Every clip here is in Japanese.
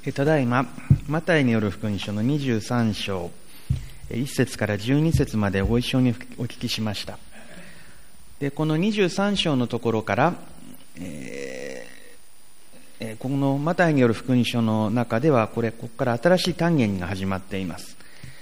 ただいまマタイによる福音書の23章1節から12節までご一緒にお聞きしました。でこの23章のところから、このマタイによる福音書の中ではここから新しい単元が始まっています。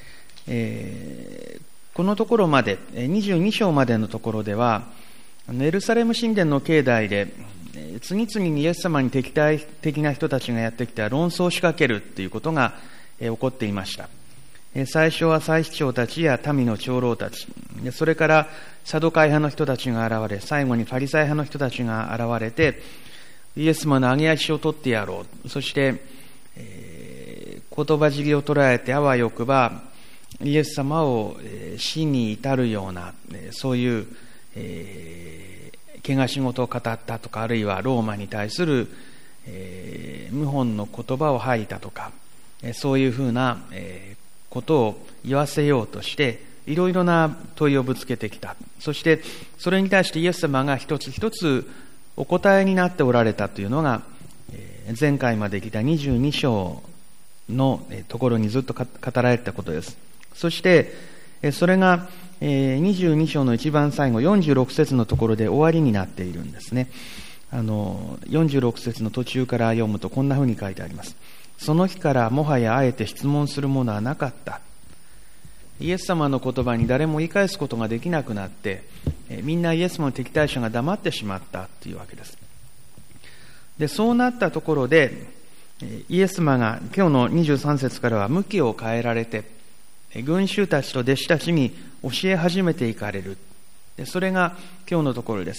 このところまで22章までのところではエルサレム神殿の境内で次々にイエス様に敵対的な人たちがやってきて論争を仕掛けるということが起こっていました。最初は祭司長たちや民の長老たち、それからサドカイ派の人たちが現れ、最後にファリサイ派の人たちが現れて、イエス様の揚げ足を取ってやろう。そして、言葉尻を捉えてあわよくばイエス様を死に至るようなそういう汚し事を語ったとか、あるいはローマに対する謀反の言葉を吐いたとか、そういうふうなことを言わせようとしていろいろな問いをぶつけてきた。そしてそれに対してイエス様が一つ一つお答えになっておられたというのが前回まで来た22章のところにずっと語られたことです。そしてそれが22章の一番最後46節のところで終わりになっているんですね。46節の途中から読むとこんなふうに書いてあります。その日からもはやあえて質問するものはなかった。イエス様の言葉に誰も言い返すことができなくなってみんなイエス様の敵対者が黙ってしまったというわけです。でそうなったところでイエス様が今日の23節からは向きを変えられて群衆たちと弟子たちに教え始めていかれる。それが今日のところです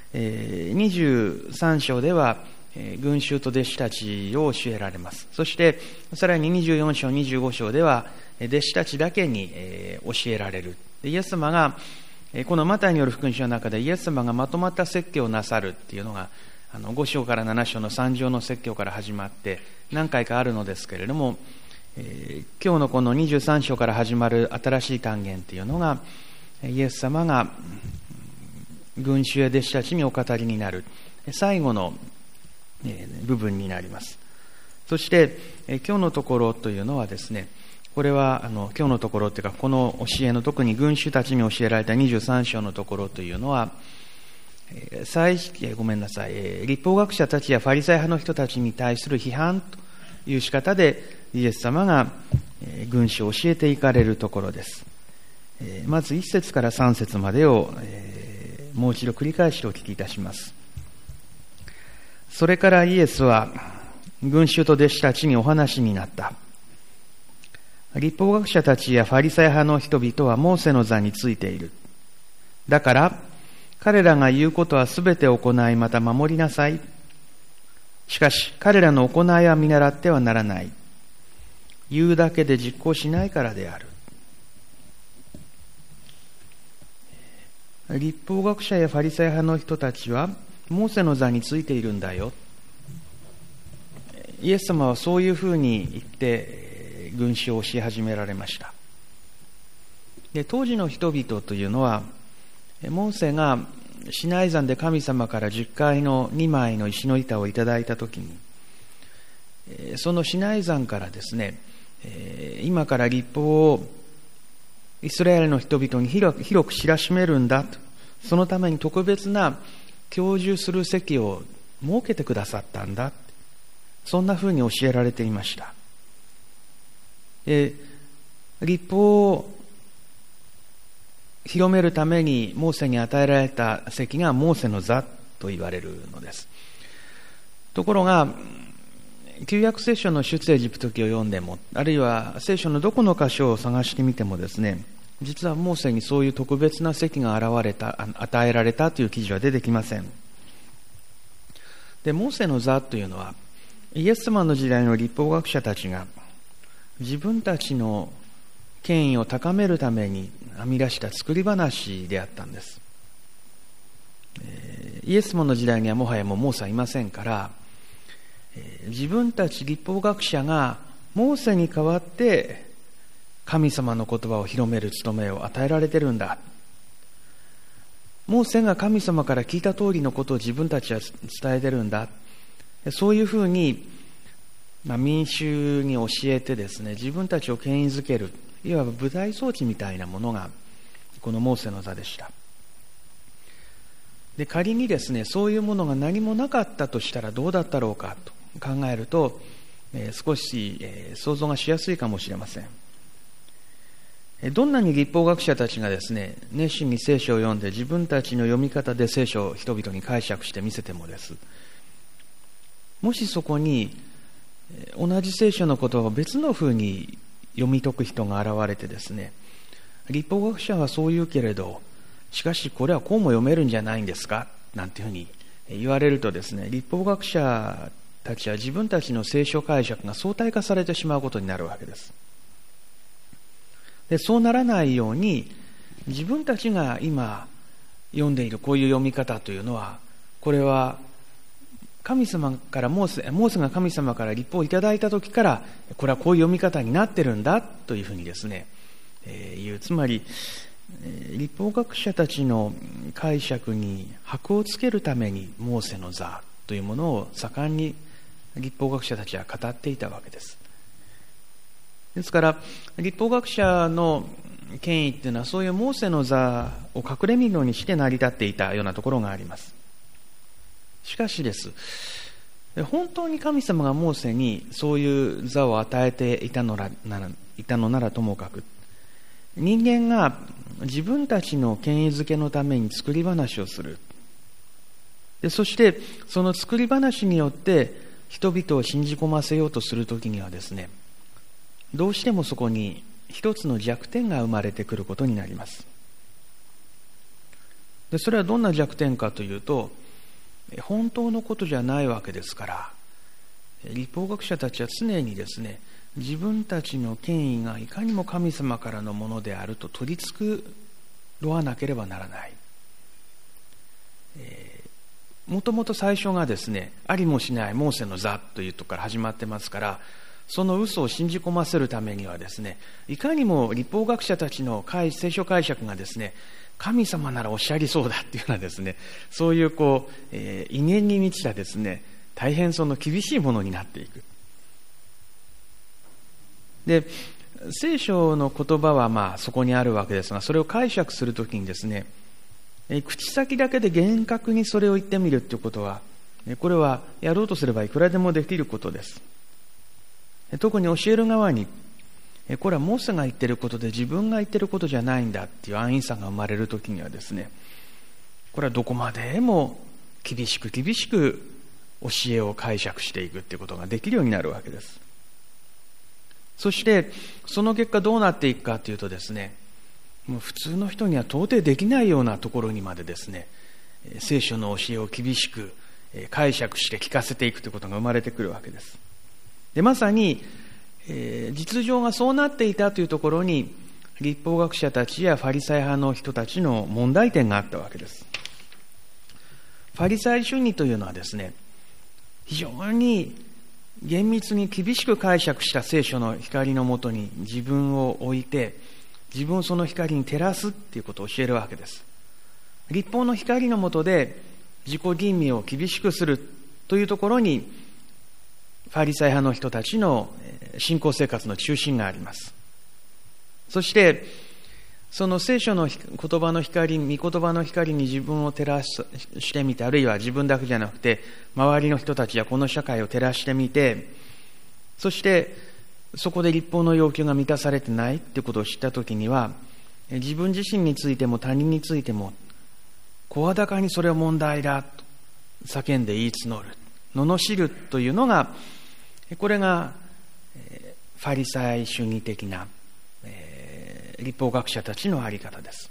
。23章では群衆と弟子たちを教えられます。そしてさらに24章25章では弟子たちだけに教えられる。イエス様がこのマタイによる福音書の中でイエス様がまとまった説教をなさるっていうのが5章から7章の3条の説教から始まって何回かあるのですけれども、今日のこの23章から始まる新しい単元というのがイエス様が群衆や弟子たちにお語りになる最後の部分になります。そして今日のところというのはですね、これは今日のところというかこの教えの特に群衆たちに教えられた23章のところというのは律法学者たちやファリサイ派の人たちに対する批判という仕方でイエス様が群衆を教えていかれるところです。まず1節から3節までをもう一度繰り返しお聞きいたします。それからイエスは群衆と弟子たちにお話になった。律法学者たちやファリサイ派の人々はモーセの座についている。だから彼らが言うことはすべて行いまた守りなさい。しかし彼らの行いは見習ってはならない。言うだけで実行しないからである。律法学者やファリサイ派の人たちはモーセの座についているんだよ。イエス様はそういうふうに言って群衆を教え始められました。で当時の人々というのはモーセがシナイ山で神様から10回の2枚の石の板をいただいたときにそのシナイ山からですね、今から律法をイスラエルの人々に広く知らしめるんだと、そのために特別な教授する席を設けてくださったんだ、そんなふうに教えられていました。律法を広めるためにモーセに与えられた席がモーセの座と言われるのです。ところが旧約聖書の出エジプト記を読んでも、あるいは聖書のどこの箇所を探してみてもですね、実はモーセにそういう特別な席が与えられたという記事は出てきません。で、モーセの座というのはイエス様の時代の律法学者たちが自分たちの権威を高めるために編み出した作り話であったんです。イエス様の時代にはもはやもうモーセはいませんから、自分たち律法学者がモーセに代わって神様の言葉を広める務めを与えられてるんだ。モーセが神様から聞いた通りのことを自分たちは伝えてるんだ。そういうふうに民衆に教えてですね、自分たちを権威づける、いわば舞台装置みたいなものがこのモーセの座でした。で、仮にですね、そういうものが何もなかったとしたらどうだったろうかと考えると、少し想像がしやすいかもしれません。どんなに律法学者たちがですね、熱心に聖書を読んで自分たちの読み方で聖書を人々に解釈してみせてもです、もしそこに同じ聖書の言葉を別の風に読み解く人が現れてですね、律法学者はそう言うけれど、しかしこれはこうも読めるんじゃないんですかなんていうふうに言われるとですね、律法学者たちは自分たちの聖書解釈が相対化されてしまうことになるわけです。で、そうならないように、自分たちが今読んでいるこういう読み方というのは、これは神様からモーセが神様から律法をいただいた時から、これはこういう読み方になってるんだというふうにですね、つまり律法学者たちの解釈に箔をつけるためにモーセの座というものを盛んに律法学者たちは語っていたわけです。ですから律法学者の権威っていうのは、そういうモーセの座を隠れみのにして成り立っていたようなところがあります。しかしです、本当に神様がモーセにそういう座を与えていたのならともかく、人間が自分たちの権威づけのために作り話をする。で、そしてその作り話によって人々を信じ込ませようとするときにはですね、どうしてもそこに一つの弱点が生まれてくることになります。で、それはどんな弱点かというと、本当のことじゃないわけですから、律法学者たちは常にですね、自分たちの権威がいかにも神様からのものであると取り繕わなければならない。もともと最初がですね、ありもしないモーセの座というところから始まってますから、その嘘を信じ込ませるためにはですね、いかにも律法学者たちの聖書解釈がですね、神様ならおっしゃりそうだっていうようなですね、そういう威厳に満ちたですね、大変その厳しいものになっていく。で、聖書の言葉はそこにあるわけですが、それを解釈するときにですね、口先だけで厳格にそれを言ってみるということは、これはやろうとすればいくらでもできることです。特に教える側に、これはモーセが言ってることで自分が言ってることじゃないんだっていう安易さが生まれるときにはですね、これはどこまでも厳しく教えを解釈していくっていうことができるようになるわけです。そしてその結果どうなっていくかというとですね、もう普通の人には到底できないようなところにまでですね、聖書の教えを厳しく解釈して聞かせていくということが生まれてくるわけです。で、まさに実情がそうなっていたというところに、律法学者たちやファリサイ派の人たちの問題点があったわけです。ファリサイ主義というのはですね、非常に厳密に厳しく解釈した聖書の光のもとに自分を置いて、自分をその光に照らすっていうことを教えるわけです。律法の光のもとで自己吟味を厳しくするというところに、ファリサイ派の人たちの信仰生活の中心があります。そしてその聖書の言葉の光、御言葉の光に自分を照らしてみて、あるいは自分だけじゃなくて周りの人たちやこの社会を照らしてみて、そしてそこで律法の要求が満たされてないということを知ったときには、自分自身についても他人についても声高にそれは問題だと叫んで言い募る、罵るというのが、これがファリサイ主義的な律法学者たちのあり方です。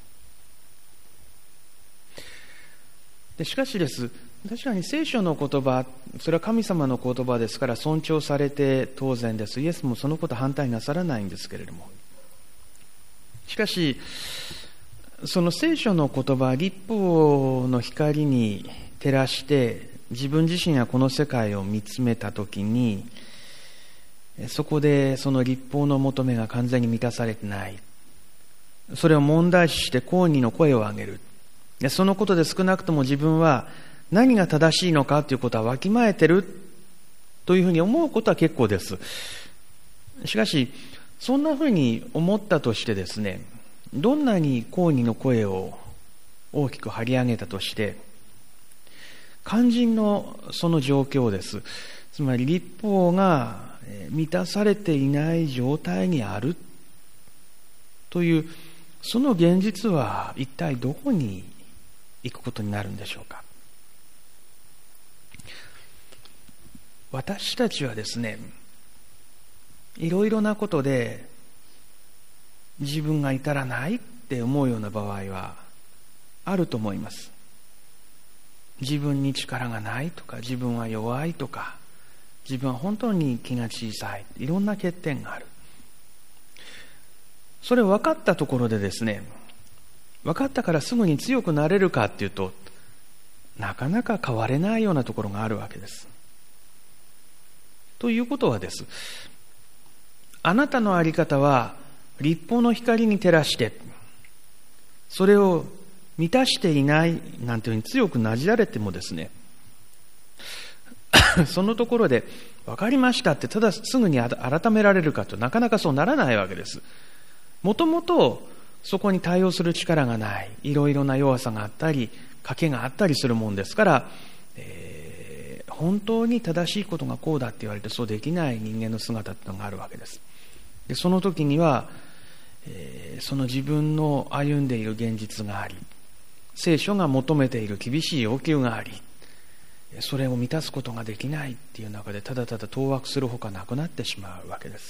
しかしです、確かに聖書の言葉、それは神様の言葉ですから尊重されて当然です。イエスもそのこと反対なさらないんですけれども、しかしその聖書の言葉、律法の光に照らして自分自身がこの世界を見つめたときに、そこでその律法の求めが完全に満たされてない、それを問題視して抗議の声を上げる。そのことで少なくとも自分は何が正しいのかということはわきまえてるというふうに思うことは結構です。しかし、そんなふうに思ったとしてですね、どんなに抗議の声を大きく張り上げたとして、肝心のその状況です。つまり律法が満たされていない状態にあるという、その現実は一体どこに行くことになるんでしょうか。私たちはですね、いろいろなことで自分が至らないって思うような場合はあると思います。自分に力がないとか、自分は弱いとか、自分は本当に気が小さい、いろんな欠点がある。それを分かったところでですね、分かったからすぐに強くなれるかっていうと、なかなか変われないようなところがあるわけです。ということはです、あなたの在り方は律法の光に照らして、それを満たしていないなんていうふうに強くなじられてもですね、そのところで分かりましたってただすぐに改められるかと、なかなかそうならないわけです。もともとそこに対応する力がない、いろいろな弱さがあったり賭けがあったりするもんですから、本当に正しいことがこうだって言われてそうできない人間の姿っていうのがあるわけです。でその時には、その自分の歩んでいる現実があり、聖書が求めている厳しい要求があり、それを満たすことができないっていう中でただただ当惑するほかなくなってしまうわけです。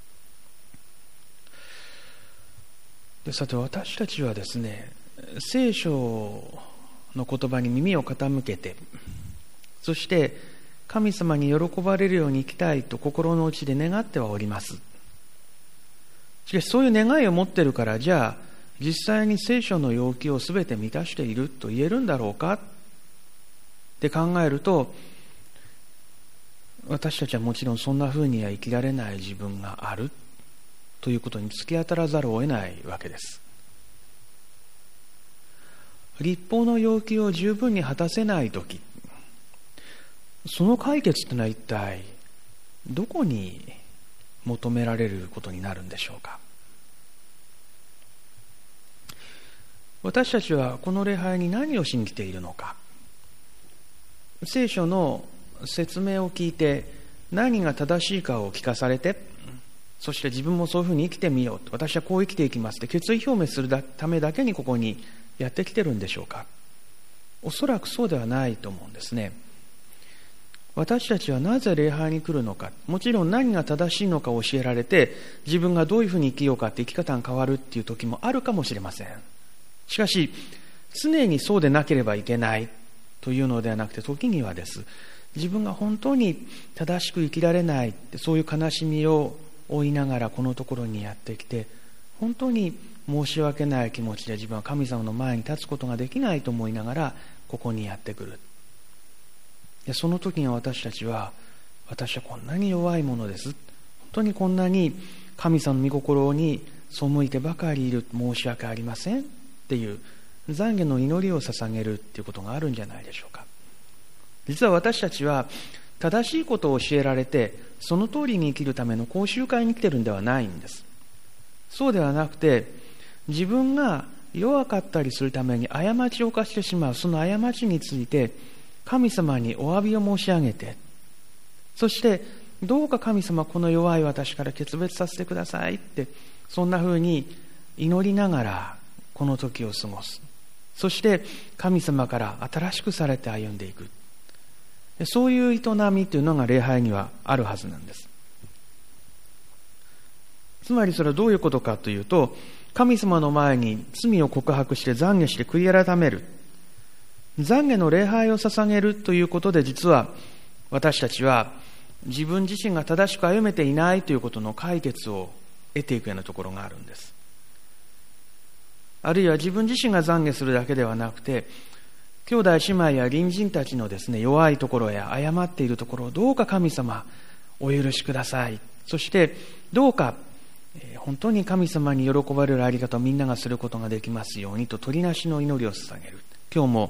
でさて、私たちはですね、聖書の言葉に耳を傾けて、そして神様に喜ばれるように生きたいと心の内で願ってはおります。しかしそういう願いを持っているから、じゃあ実際に聖書の要求をすべて満たしていると言えるんだろうかって考えると、私たちはもちろんそんなふうには生きられない自分があるということに突き当たらざるを得ないわけです。律法の要求を十分に果たせないとき、その解決というのは一体どこに求められることになるんでしょうか。私たちはこの礼拝に何を信じているのか、聖書の説明を聞いて何が正しいかを聞かされて、そして自分もそういうふうに生きてみようと、私はこう生きていきますって決意表明するためだけにここにやってきてるんでしょうか。おそらくそうではないと思うんですね。私たちはなぜ礼拝に来るのか、もちろん何が正しいのか教えられて、自分がどういうふうに生きようかって生き方が変わるっていう時もあるかもしれません。しかし常にそうでなければいけないというのではなくて、時にはです、自分が本当に正しく生きられない、そういう悲しみを負いながらこのところにやってきて、本当に申し訳ない気持ちで自分は神様の前に立つことができないと思いながらここにやってくる。でその時に私たちは、私はこんなに弱いものです、本当にこんなに神様の御心に背いてばかりいる、申し訳ありませんっていう懺悔の祈りを捧げるっていうことがあるんじゃないでしょうか。実は私たちは正しいことを教えられて、その通りに生きるための講習会に来てるんではないんです。そうではなくて、自分が弱かったりするために過ちを犯してしまう、その過ちについて神様にお詫びを申し上げて、そしてどうか神様、この弱い私から決別させてくださいって、そんなふうに祈りながらこの時を過ごす。そして神様から新しくされて歩んでいく、そういう営みというのが礼拝にはあるはずなんです。つまりそれはどういうことかというと、神様の前に罪を告白して懺悔して悔い改める、懺悔の礼拝を捧げるということで、実は私たちは自分自身が正しく歩めていないということの解決を得ていくようなところがあるんです。あるいは自分自身が懺悔するだけではなくて、兄弟姉妹や隣人たちのですね、弱いところや誤っているところをどうか神様お許しください、そしてどうか本当に神様に喜ばれるあり方をみんながすることができますようにと、取りなしの祈りを捧げる。今日も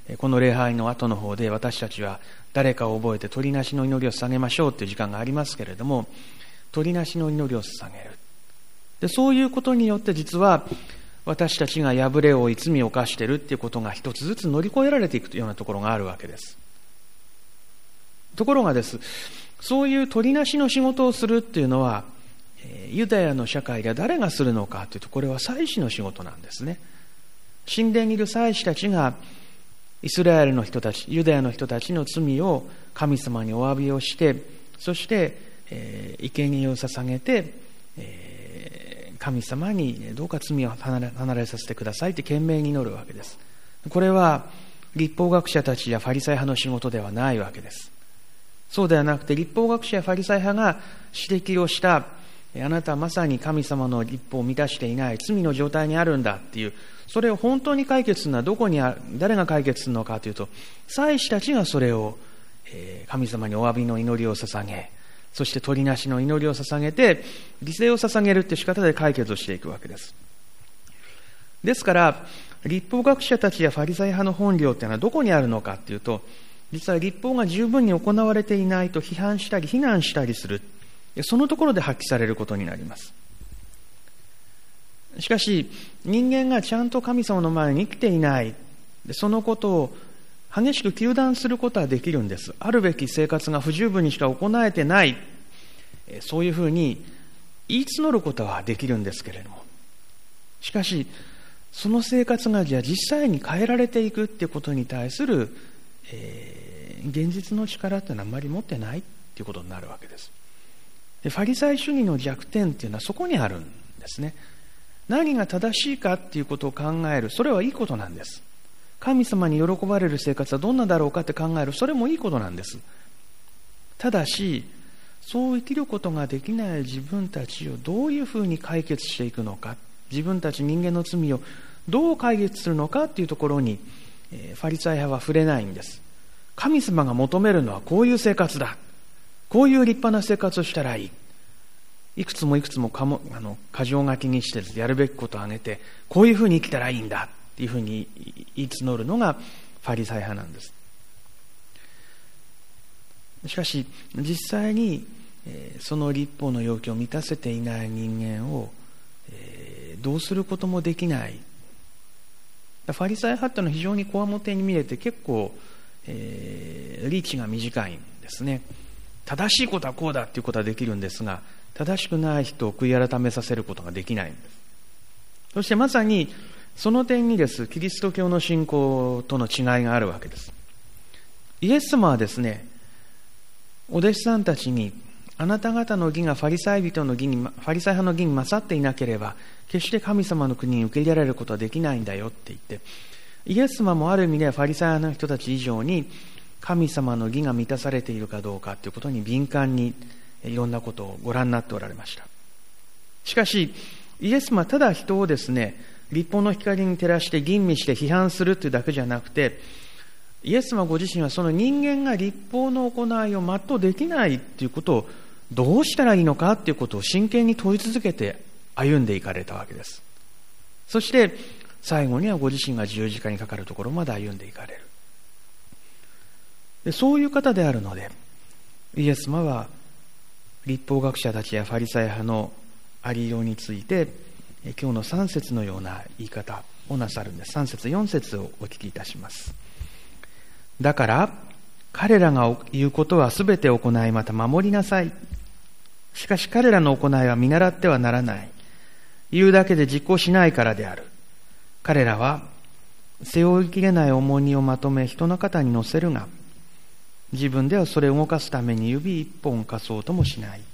この礼拝の後の方で私たちは誰かを覚えて取りなしの祈りを捧げましょうという時間がありますけれども、取りなしの祈りを捧げる。で、そういうことによって実は私たちが破れを負い罪を犯しているということが一つずつ乗り越えられていくというようなところがあるわけです。ところがです、そういう取りなしの仕事をするっていうのは、ユダヤの社会で誰がするのかというと、これは祭司の仕事なんですね。神殿にいる祭司たちがイスラエルの人たち、ユダヤの人たちの罪を神様にお詫びをして、そして、生贄を捧げて、神様にどうか罪を離れさせてくださいって懸命に祈るわけです。これは律法学者たちやファリサイ派の仕事ではないわけです。そうではなくて、律法学者やファリサイ派が指摘をした、あなたはまさに神様の律法を満たしていない罪の状態にあるんだっていう、それを本当に解決するのはどこにある、誰が解決するのかというと、祭司たちがそれを神様にお詫びの祈りを捧げ、そして取りなしの祈りを捧げて、犠牲を捧げるという仕方で解決をしていくわけです。ですから、律法学者たちやファリサイ派の本領というのはどこにあるのかというと、実は律法が十分に行われていないと批判したり非難したりする、そのところで発揮されることになります。しかし、人間がちゃんと神様の前に生きていない、そのことを激しく糾弾することはできるんです。あるべき生活が不十分にしか行えてない、そういうふうに言い募ることはできるんですけれども、しかしその生活がじゃあ実際に変えられていくっていうことに対する、現実の力っていうのはあまり持ってないっていうことになるわけです。で、ファリサイ主義の弱点っていうのはそこにあるんですね。何が正しいかっていうことを考える、それはいいことなんです。神様に喜ばれる生活はどんなだろうかって考える、それもいいことなんです。ただし、そう生きることができない自分たちをどういうふうに解決していくのか、自分たち人間の罪をどう解決するのかっていうところに、ファリサイ派は触れないんです。神様が求めるのはこういう生活だ、こういう立派な生活をしたらいい、いくつも箇条書きにしてやるべきことを挙げて、こういうふうに生きたらいいんだっていうふうに言い募るのがファリサイ派なんです。しかし実際にその律法の要求を満たせていない人間をどうすることもできない。ファリサイ派っていうのは非常にこわもてに見えて結構リーチが短いんですね。正しいことはこうだっていうことはできるんですが、正しくない人を悔い改めさせることができないんです。そしてまさにその点にです、キリスト教の信仰との違いがあるわけです。イエス様はですね、お弟子さんたちに、あなた方の義がファリサイ派の義に勝っていなければ、決して神様の国に受け入れられることはできないんだよって言って、イエス様もある意味ではファリサイ派の人たち以上に、神様の義が満たされているかどうかということに敏感にいろんなことをご覧になっておられました。しかし、イエス様はただ人をですね、律法の光に照らして吟味して批判するというだけじゃなくて、イエス様ご自身はその人間が律法の行いを全うできないということをどうしたらいいのかということを真剣に問い続けて歩んでいかれたわけです。そして最後にはご自身が十字架にかかるところまで歩んでいかれる。で、そういう方であるので、イエス様は律法学者たちやファリサイ派のありようについて今日の3節のような言い方をなさるんです。3節4節をお聞きいたします。だから彼らが言うことはすべて行い、また守りなさい。しかし彼らの行いは見習ってはならない。言うだけで実行しないからである。彼らは背負いきれない重荷をまとめ人の肩に乗せるが、自分ではそれを動かすために指一本貸そうともしない。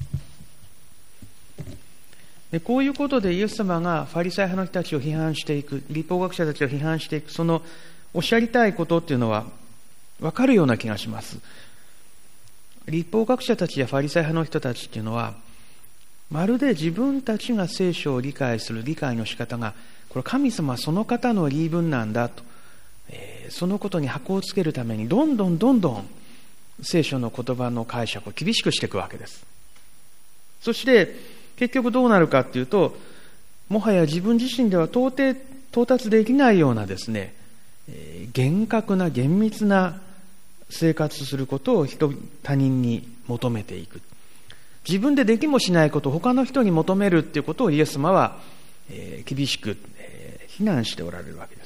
で、こういうことでイエス様がファリサイ派の人たちを批判していく、律法学者たちを批判していく、そのおっしゃりたいことっていうのは分かるような気がします。律法学者たちやファリサイ派の人たちっていうのは、まるで自分たちが聖書を理解する理解の仕方が、これ神様はその方の言い分なんだと、そのことに箔をつけるためにどんどん聖書の言葉の解釈を厳しくしていくわけです。そして結局どうなるかっていうと、もはや自分自身では到達できないようなですね、 厳格な厳密な生活することを他人に求めていく。自分でできもしないことを他の人に求めるっていうことをイエス様は厳しく非難しておられるわけです。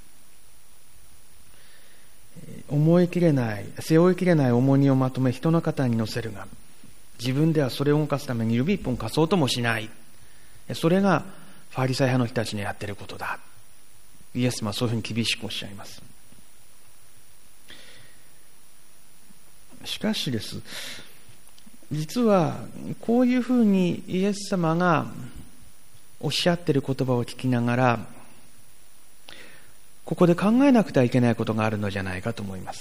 背負いきれない重荷をまとめ人の肩に乗せるが、自分ではそれを動かすために指一本貸そうともしない。それがファリサイ派の人たちのやっていることだ。イエス様はそういうふうに厳しくおっしゃいます。しかしです、実はこういうふうにイエス様がおっしゃっている言葉を聞きながら、ここで考えなくてはいけないことがあるのじゃないかと思います。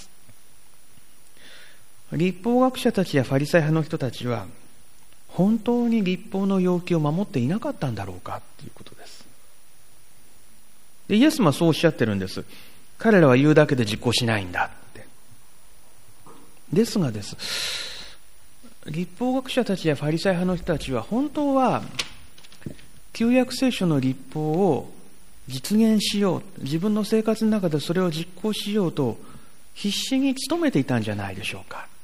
律法学者たちやファリサイ派の人たちは本当に律法の要求を守っていなかったんだろうかということです。で、イエスもそうおっしゃってるんです。彼らは言うだけで実行しないんだって。ですがです、律法学者たちやファリサイ派の人たちは本当は旧約聖書の律法を実現しよう、自分の生活の中でそれを実行しようと必死に努めていたんじゃないでしょうか。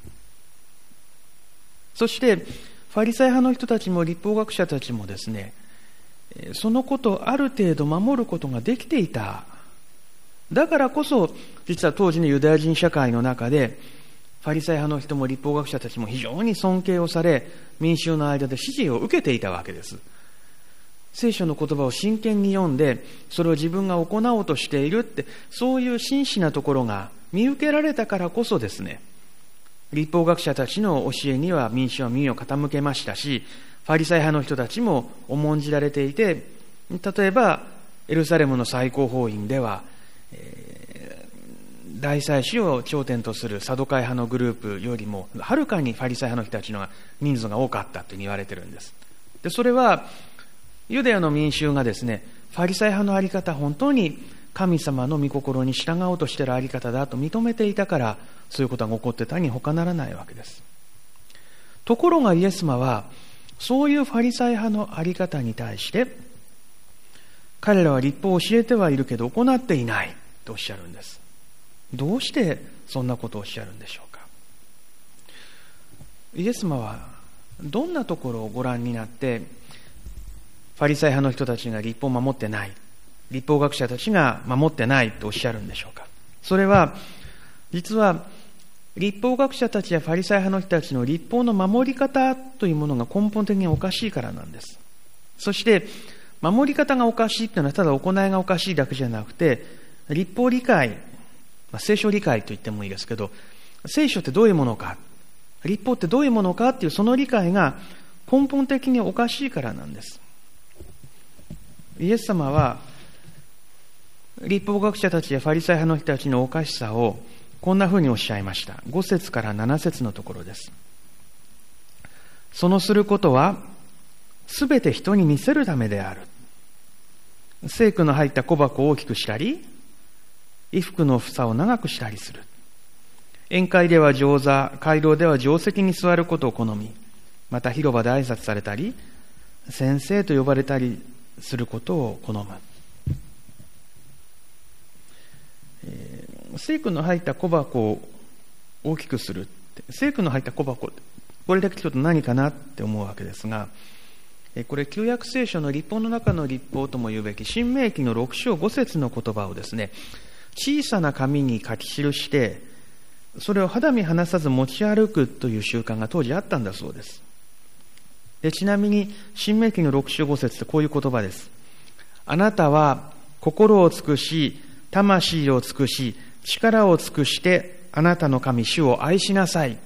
そしてファリサイ派の人たちも律法学者たちもですね、そのことをある程度守ることができていた。だからこそ実は当時のユダヤ人社会の中でファリサイ派の人も律法学者たちも非常に尊敬をされ、民衆の間で支持を受けていたわけです。聖書の言葉を真剣に読んで、それを自分が行おうとしているって、そういう真摯なところが見受けられたからこそですね、律法学者たちの教えには民衆は耳を傾けましたし、ファリサイ派の人たちも重んじられていて、例えばエルサレムの最高法院では、大祭司を頂点とするサドカイ派のグループよりもはるかにファリサイ派の人たちの人数が多かったと言われているんです。で、それはユダヤの民衆がですね、ファリサイ派のあり方、本当に神様の御心に従おうとしているあり方だと認めていたから、そういうことが起こってたに他ならないわけです。ところがイエス様はそういうファリサイ派のあり方に対して、彼らは律法を教えてはいるけど行っていないとおっしゃるんです。どうしてそんなことをおっしゃるんでしょうか。イエス様はどんなところをご覧になってファリサイ派の人たちが律法を守ってない、律法学者たちが守ってないとおっしゃるんでしょうか。それは実は律法学者たちやファリサイ派の人たちの律法の守り方というものが根本的におかしいからなんです。そして守り方がおかしいというのはただ行いがおかしいだけじゃなくて、律法理解、聖書理解と言ってもいいですけど、聖書ってどういうものか、律法ってどういうものかっていうその理解が根本的におかしいからなんです。イエス様は律法学者たちやファリサイ派の人たちのおかしさをこんなふうにおっしゃいました。5節から7節のところです。そのすることはすべて人に見せるためである。聖句の入った小箱を大きくしたり、衣服の房を長くしたりする。宴会では上座、街道では定席に座ることを好み、また広場で挨拶されたり、先生と呼ばれたりすることを好む。聖句の入った小箱を大きくするって、聖句の入った小箱、これだけちょっと何かなって思うわけですが、これ旧約聖書の律法の中の律法とも言うべき新明記の6章5節の言葉をですね、小さな紙に書き記して、それを肌身離さず持ち歩くという習慣が当時あったんだそうです。で、ちなみに新明記の6章5節ってこういう言葉です。あなたは心を尽くし、魂を尽くし、力を尽くしてあなたの神主を愛しなさい。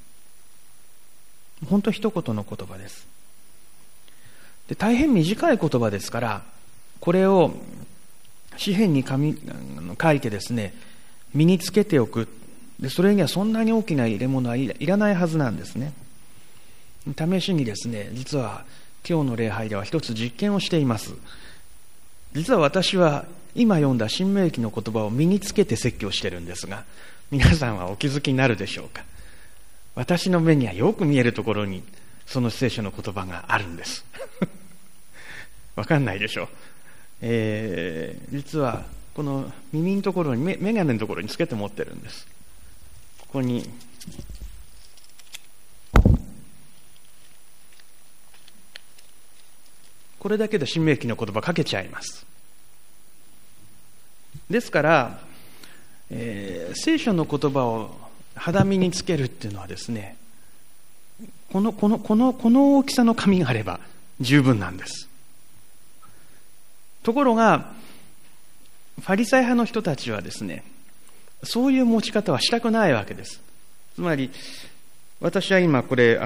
本当一言の言葉です。で、大変短い言葉ですから、これを詩篇に書いてですね、身につけておく。で、それにはそんなに大きな入れ物はいらないはずなんですね。試しにですね、実は今日の礼拝では一つ実験をしています。実は私は今読んだ新明記の言葉を身につけて説教してるんですが、皆さんはお気づきになるでしょうか。私の目にはよく見えるところにその聖書の言葉があるんですわかんないでしょう。実はこの耳のところに、眼鏡のところにつけて持ってるんです。ここにこれだけで新明記の言葉書けちゃいます。ですから、聖書の言葉を肌身につけるっていうのはですね、この大きさの紙があれば十分なんです。ところがファリサイ派の人たちはですね、そういう持ち方はしたくないわけです。つまり私は今これ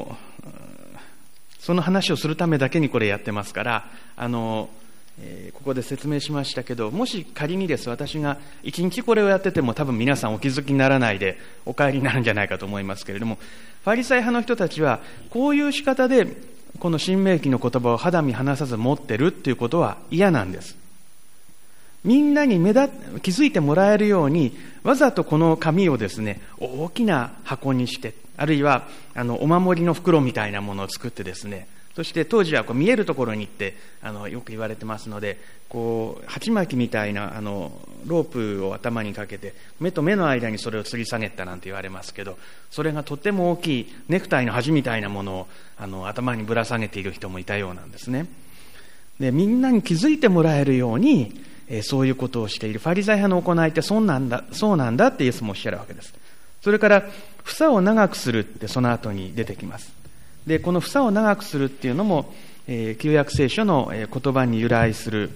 その話をするためだけにこれやってますからここで説明しましたけど、もし仮にです、私が一日これをやってても多分皆さんお気づきにならないでお帰りになるんじゃないかと思いますけれども、ファリサイ派の人たちはこういう仕方でこの新明記の言葉を肌身離さず持ってるっていうことは嫌なんです。みんなに気づいてもらえるようにわざとこの紙をですね、大きな箱にして、あるいはお守りの袋みたいなものを作ってですね、そして当時はこう見えるところに行ってよく言われてますので、こう鉢巻きみたいなロープを頭にかけて目と目の間にそれを吊り下げたなんて言われますけど、それがとても大きいネクタイの端みたいなものを頭にぶら下げている人もいたようなんですね。で、みんなに気づいてもらえるようにそういうことをしているファリサイ派の行いってそうなんだってイエスもおっしゃるわけです。それから房を長くするってその後に出てきます。で、この房を長くするっていうのも、旧約聖書の言葉に由来する、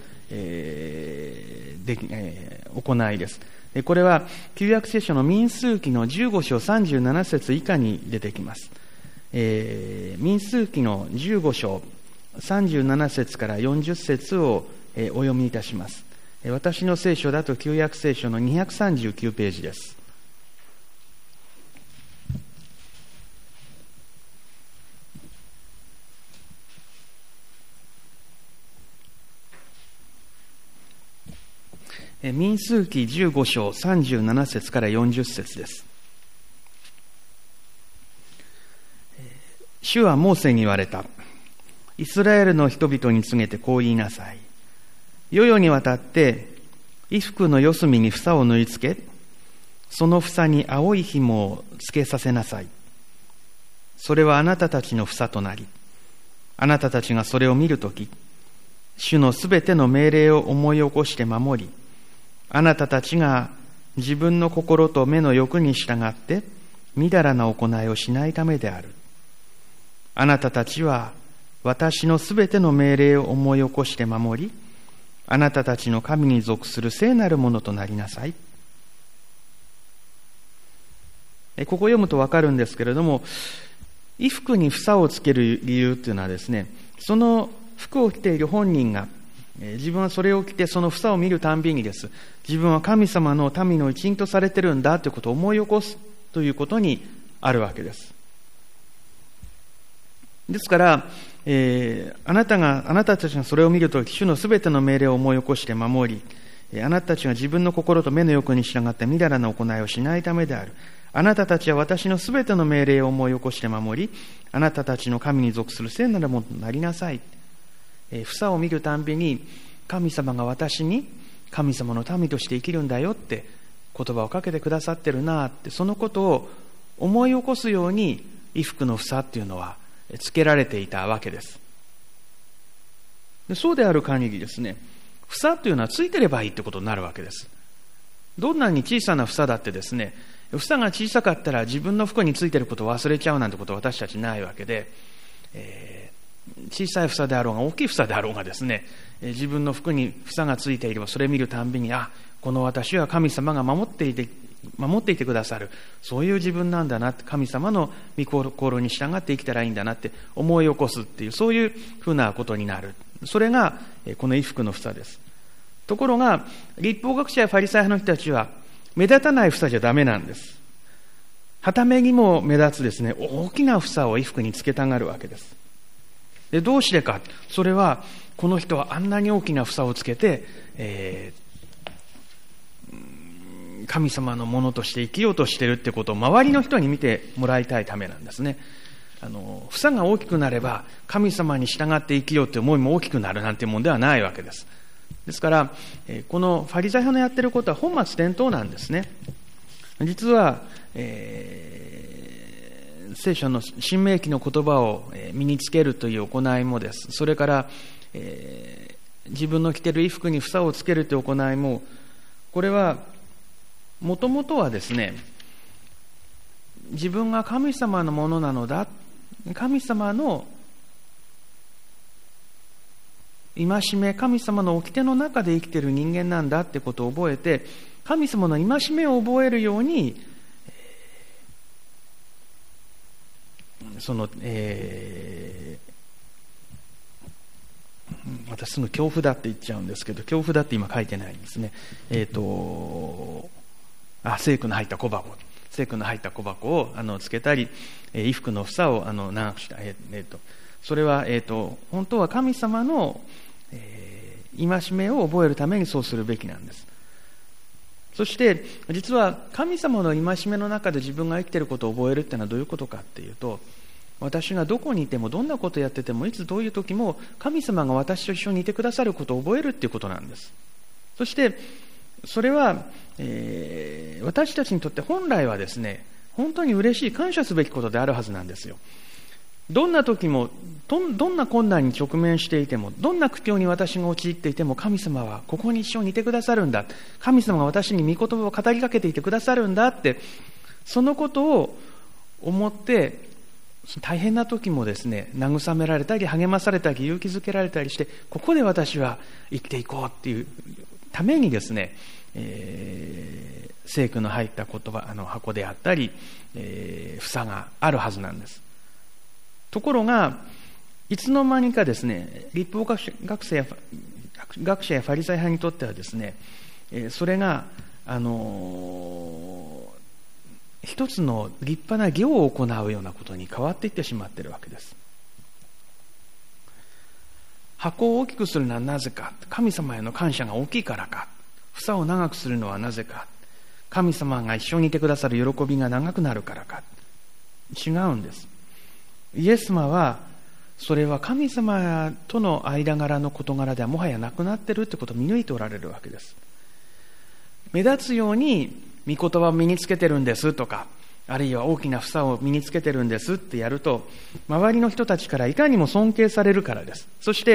行いです。これは旧約聖書の民数記の15章37節以下に出てきます。民数記の15章37節から40節をお読みいたします。私の聖書だと旧約聖書の239ページです。民数記15章37節から40節です。主はモーセに言われた。イスラエルの人々に告げてこう言いなさい。世々にわたって衣服の四隅に房を縫い付け、その房に青い紐をつけさせなさい。それはあなたたちの房となり、あなたたちがそれを見るとき、主のすべての命令を思い起こして守り、あなたたちが自分の心と目の欲に従ってみだらな行いをしないためである。あなたたちは私のすべての命令を思い起こして守り、あなたたちの神に属する聖なるものとなりなさい。ここ読むとわかるんですけれども、衣服に房をつける理由っていうのはですね、その服を着ている本人が自分はそれを着てその房を見るたんびにです、自分は神様の民の一員とされてるんだということを思い起こすということにあるわけです。ですから、あなたたちがそれを見るとき、主のすべての命令を思い起こして守り、あなたたちが自分の心と目の欲に従ってみだらな行いをしないためである。あなたたちは私のすべての命令を思い起こして守り、あなたたちの神に属する聖なるものとなりなさい。房を見るたんびに神様が私に神様の民として生きるんだよって言葉をかけてくださってるなって、そのことを思い起こすように衣服の房っていうのはつけられていたわけです。で、そうである限りですね、房というのはついてればいいってことになるわけです。どんなに小さな房だってですね、房が小さかったら自分の服についてることを忘れちゃうなんてことは私たちないわけで、小さい房であろうが大きい房であろうがですね、自分の服に房がついていればそれを見るたんびに、この私は神様が守っていてくださる、そういう自分なんだなって、神様の御心に従って生きたらいいんだなって思い起こすっていう、そういうふうなことになる。それがこの衣服の房です。ところが律法学者やファリサイ派の人たちは目立たない房じゃダメなんです。はためにも目立つですね、大きな房を衣服につけたがるわけです。で、どうしてか。それはこの人はあんなに大きな房をつけて、神様のものとして生きようとしているってことを周りの人に見てもらいたいためなんですね。房が大きくなれば神様に従って生きようという思いも大きくなるなんていうものではないわけです。 ですから、このファリサイ派のやってることは本末転倒なんですね。実は、聖書の新明記の言葉を身につけるという行いもです。それから、自分の着ている衣服に房をつけるという行いも、これはもともとはですね、自分が神様のものなのだ、神様の戒め、神様の掟の中で生きている人間なんだってことを覚えて、神様の戒めを覚えるように、私すぐ恐怖だって言っちゃうんですけど、恐怖だって今書いてないんですね。聖句の入った小箱。聖句の入った小箱をつけたり、衣服の房を長くした。それは、本当は神様の、戒めを覚えるためにそうするべきなんです。そして、実は神様の戒めの中で自分が生きていることを覚えるっていうのはどういうことかっていうと、私がどこにいてもどんなことをやっててもいつどういう時も神様が私と一緒にいてくださることを覚えるっていうことなんです。そしてそれは、私たちにとって本来はですね、本当に嬉しい感謝すべきことであるはずなんですよ。どんな時もどんな困難に直面していても、どんな苦境に私が陥っていても、神様はここに一緒にいてくださるんだ、神様が私に御言葉を語りかけていてくださるんだって、そのことを思って大変な時もですね、慰められたり励まされたり勇気づけられたりして、ここで私は生きていこうっていうためにですね、聖句の入った言葉箱であったり、房があるはずなんです。ところがいつの間にかですね、律法学者やファリサイ派にとってはですね、それが一つの立派な行を行うようなことに変わっていってしまっているわけです。箱を大きくするのはなぜか、神様への感謝が大きいからか、房を長くするのはなぜか、神様が一緒にいてくださる喜びが長くなるからか。違うんです。イエス様はそれは神様との間柄の事柄ではもはやなくなっているということを見抜いておられるわけです。目立つように御言葉を身につけてるんですとか、あるいは大きな房を身につけてるんですってやると、周りの人たちからいかにも尊敬されるからです。そして、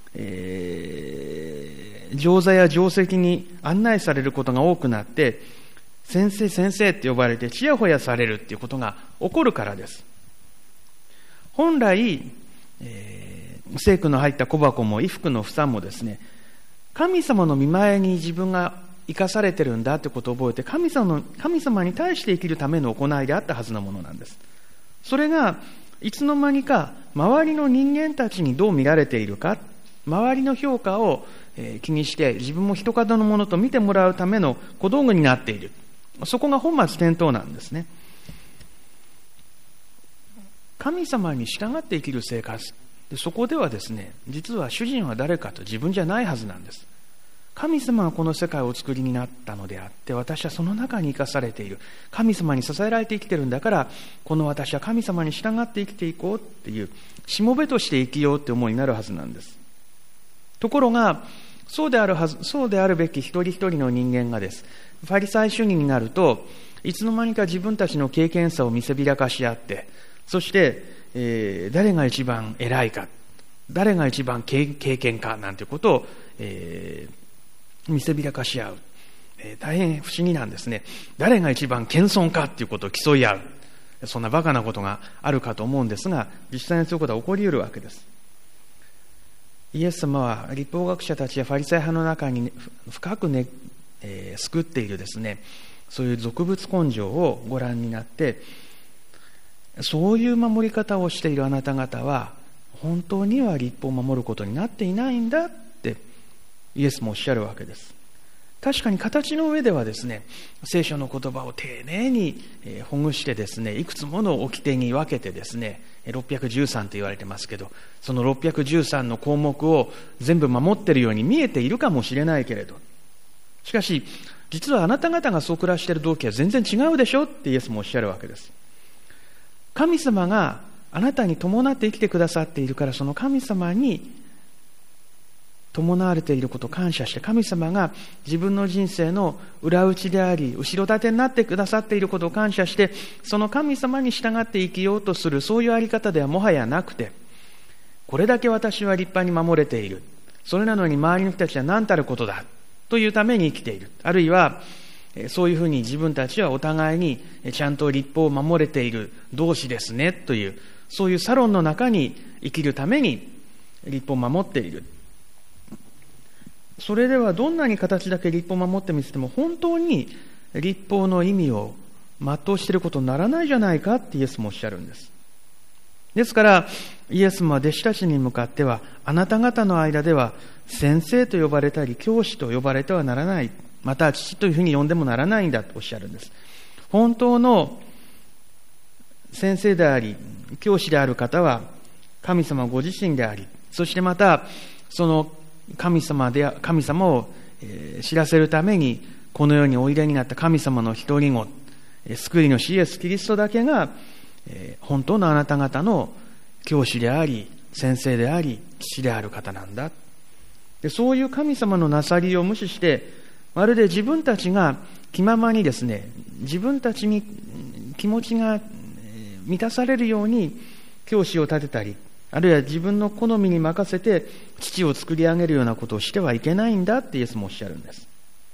上座や上席に案内されることが多くなって、先生先生って呼ばれてちやほやされるっていうことが起こるからです。本来、聖句の入った小箱も衣服の房もですね、神様の御前に自分が生かされてるんだということを覚えて、神様に対して生きるための行いであったはずのものなんです。それがいつの間にか周りの人間たちにどう見られているか、周りの評価を気にして自分も人方のものと見てもらうための小道具になっている。そこが本末転倒なんですね。神様に従って生きる生活、そこではですね、実は主人は誰かと自分じゃないはずなんです。神様がこの世界をお作りになったのであって、私はその中に生かされている、神様に支えられて生きているんだから、この私は神様に従って生きていこうっていう、しもべとして生きようって思いになるはずなんです。ところがそうであるべき一人一人の人間がです、ファリサイ主義になると、いつの間にか自分たちの経験さを見せびらかし合って、そして、誰が一番偉いか、誰が一番経験かなんていうことを、見せびらかし合う、大変不思議なんですね。誰が一番謙遜かっていうことを競い合う、そんなバカなことがあるかと思うんですが、実際にそういうことは起こり得るわけです。イエス様は律法学者たちやファリサイ派の中に深くね、救っているですね、そういう俗物根性をご覧になって、そういう守り方をしているあなた方は本当には律法を守ることになっていないんだってイエスもおっしゃるわけです。確かに形の上ではですね、聖書の言葉を丁寧にほぐしてですね、いくつもの掟に分けてですね、613と言われてますけど、その613の項目を全部守っているように見えているかもしれないけれど、しかし実はあなた方がそう暮らしている動機は全然違うでしょってイエスもおっしゃるわけです。神様があなたに伴って生きてくださっているから、その神様に伴われていることを感謝して、神様が自分の人生の裏打ちであり、後ろ盾になってくださっていることを感謝して、その神様に従って生きようとする、そういうあり方ではもはやなくて、これだけ私は立派に守れている。それなのに周りの人たちは何たることだというために生きている。あるいは、そういうふうに自分たちはお互いにちゃんと律法を守れている同士ですねという、そういうサロンの中に生きるために律法を守っている。それではどんなに形だけ律法を守ってみせても本当に律法の意味を全うしていることにならないじゃないかってイエスもおっしゃるんです。ですからイエスも弟子たちに向かっては、あなた方の間では先生と呼ばれたり教師と呼ばれてはならない、また父というふうに呼んでもならないんだとおっしゃるんです。本当の先生であり教師である方は神様ご自身であり、そしてまたその神様を知らせるためにこの世においでになった神様の一人子、救い主イエス・キリストだけが本当のあなた方の教師であり先生であり父である方なんだ。で、そういう神様のなさりを無視して、まるで自分たちが気ままにですね、自分たちに気持ちが満たされるように教師を立てたり、あるいは自分の好みに任せて父を作り上げるようなことをしてはいけないんだってイエスもおっしゃるんです。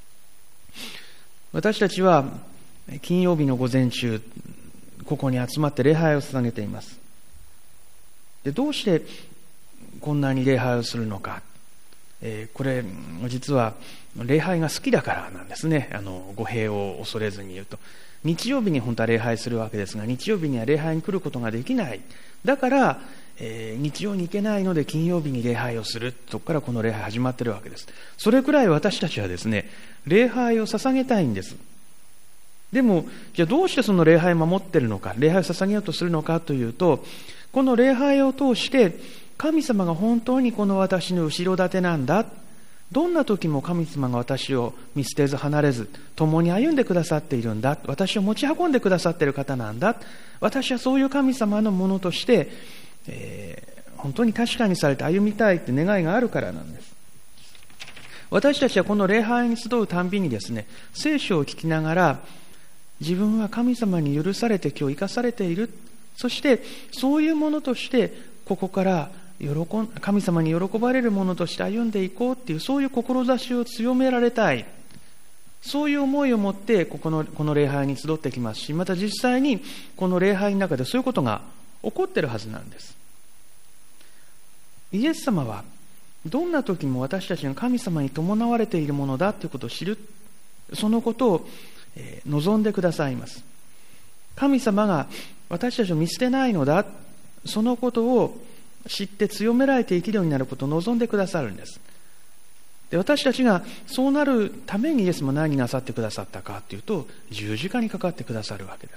私たちは金曜日の午前中、ここに集まって礼拝を捧げています。で、どうしてこんなに礼拝をするのか。これ実は礼拝が好きだからなんですね。語弊を恐れずに言うと、日曜日に本当は礼拝するわけですが、日曜日には礼拝に来ることができない。だから、日曜に行けないので金曜日に礼拝をする。そこからこの礼拝始まっているわけです。それくらい私たちはですね、礼拝を捧げたいんです。でも、じゃあどうしてその礼拝を守っているのか、礼拝を捧げようとするのかというと、この礼拝を通して神様が本当にこの私の後ろ盾なんだ。どんな時も神様が私を見捨てず離れず共に歩んでくださっているんだ。私を持ち運んでくださっている方なんだ。私はそういう神様のものとして、本当に確かにされて歩みたいって願いがあるからなんです。私たちはこの礼拝に集うたんびにですね、聖書を聞きながら、自分は神様に許されて今日生かされている。そしてそういうものとしてここから神様に喜ばれるものとして歩んでいこうっていう、そういう志を強められたい、そういう思いを持ってこの礼拝に集ってきますし、また実際にこの礼拝の中でそういうことが起こっているはずなんです。イエス様はどんな時も私たちが神様に伴われているものだということを知る、そのことを望んでくださいます。神様が私たちを見捨てないのだ、そのことを知って強められて生きるようになることを望んでくださるんです。で、私たちがそうなるためにイエスも何なさってくださったかというと、十字架にかかってくださるわけです。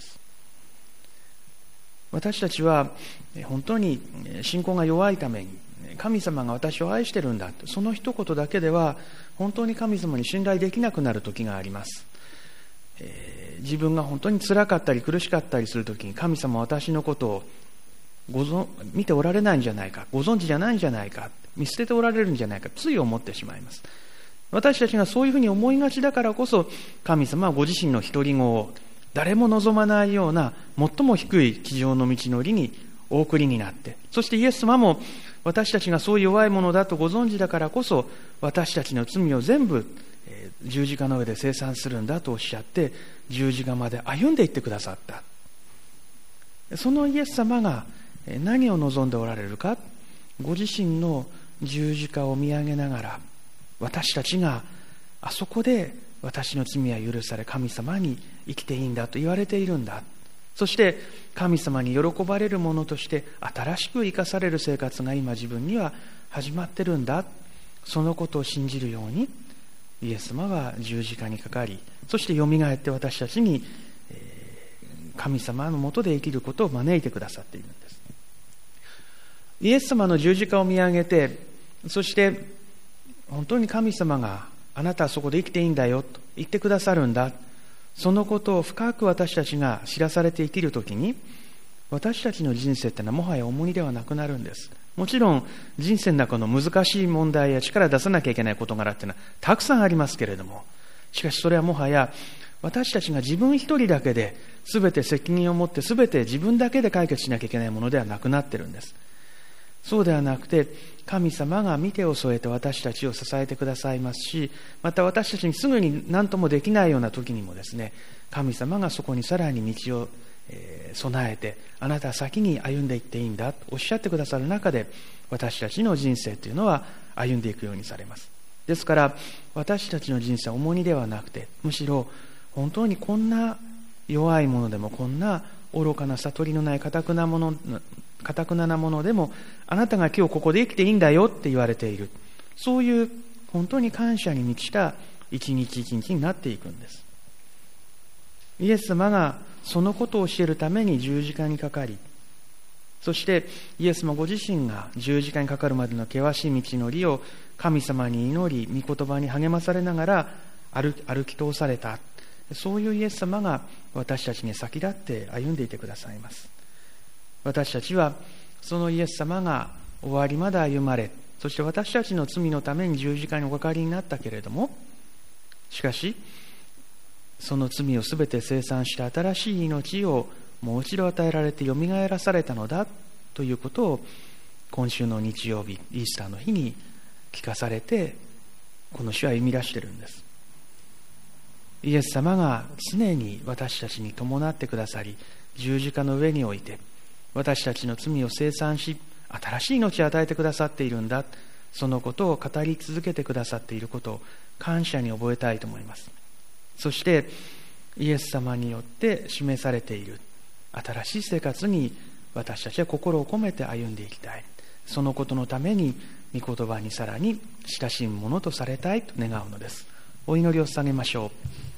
私たちは本当に信仰が弱いために、神様が私を愛してるんだ、その一言だけでは本当に神様に信頼できなくなる時があります。自分が本当に辛かったり苦しかったりするときに、神様は私のことを見ておられないんじゃないか、ご存知じゃないんじゃないか、見捨てておられるんじゃないか、つい思ってしまいます。私たちがそういうふうに思いがちだからこそ、神様はご自身の独り子を誰も望まないような最も低い地上の道のりにお送りになって、そしてイエス様も私たちがそういう弱いものだとご存知だからこそ、私たちの罪を全部十字架の上で清算するんだとおっしゃって、十字架まで歩んでいってくださった。そのイエス様が何を望んでおられるか、ご自身の十字架を見上げながら、私たちがあそこで私の罪は許され神様に生きていいんだと言われているんだ。そして神様に喜ばれるものとして新しく生かされる生活が今自分には始まってるんだ。そのことを信じるようにイエス様は十字架にかかり、そしてよみがえって私たちに神様のもとで生きることを招いてくださっているんです。イエス様の十字架を見上げて、そして本当に神様があなたはそこで生きていいんだよと言ってくださるんだ、そのことを深く私たちが知らされて生きるときに、私たちの人生ってのはもはや重荷ではなくなるんです。 もちろん人生の中の難しい問題や力出さなきゃいけない事柄っていうのはたくさんありますけれども、しかしそれはもはや私たちが自分一人だけで全て責任を持って全て自分だけで解決しなきゃいけないものではなくなっているんです。そうではなくて、神様が見てを添えて私たちを支えてくださいますし、また私たちにすぐに何ともできないような時にもですね、神様がそこにさらに道を備えて、あなたは先に歩んでいっていいんだとおっしゃってくださる中で、私たちの人生というのは歩んでいくようにされます。ですから私たちの人生は重荷ではなくて、むしろ本当にこんな弱いものでも、こんな愚かな悟りのない堅くなものでも、あなたが今日ここで生きていいんだよって言われている、そういう本当に感謝に満ちた一日一日になっていくんです。イエス様がそのことを教えるために十字架にかかり、そしてイエス様ご自身が十字架にかかるまでの険しい道のりを神様に祈り、御言葉に励まされながら歩き通された、そういうイエス様が私たちに先立って歩んでいてくださいます。私たちはそのイエス様が終わりまで歩まれ、そして私たちの罪のために十字架におかかりになったけれども、しかしその罪をすべて清算した新しい命をもう一度与えられてよみがえらされたのだということを、今週の日曜日イースターの日に聞かされて、この主は歩み出しているんです。イエス様が常に私たちに伴ってくださり、十字架の上において私たちの罪を清算し、新しい命を与えてくださっているんだ、そのことを語り続けてくださっていることを感謝に覚えたいと思います。そしてイエス様によって示されている新しい生活に私たちは心を込めて歩んでいきたい。そのことのために御言葉にさらに親しむものとされたいと願うのです。お祈りを捧げましょう。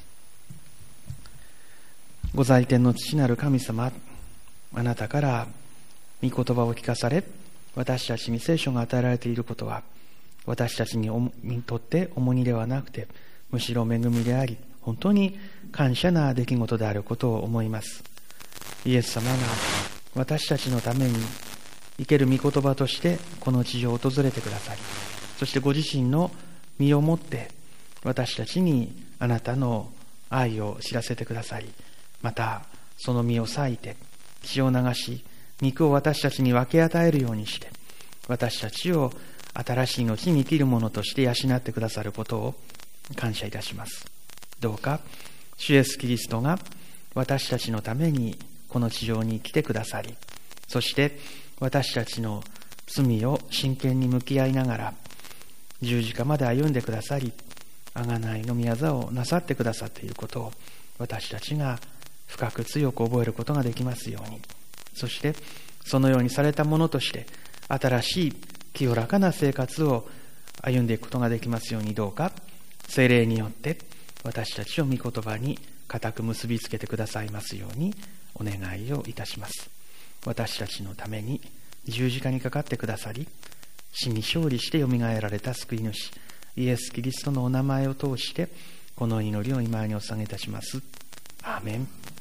ご在天の父なる神様、あなたから御言葉を聞かされ、私たちに聖書が与えられていることは、私たちにとって重荷ではなくて、むしろ恵みであり、本当に感謝な出来事であることを思います。イエス様が私たちのために生ける御言葉としてこの地上を訪れてくださり、そしてご自身の身をもって私たちにあなたの愛を知らせてくださり、またその身を裂いて血を流し、肉を私たちに分け与えるようにして、私たちを新しい命に生きるものとして養ってくださることを感謝いたします。どうか主イエスキリストが私たちのためにこの地上に来てくださり、そして私たちの罪を真剣に向き合いながら十字架まで歩んでくださり、贖いの御業をなさってくださっていることを私たちが深く強く覚えることができますように、そしてそのようにされたものとして新しい清らかな生活を歩んでいくことができますように、どうか聖霊によって私たちを御言葉に固く結びつけてくださいますようにお願いをいたします。私たちのために十字架にかかってくださり、死に勝利してよみがえられた救い主イエス・キリストのお名前を通してこの祈りを今にお捧げいたします。アーメン。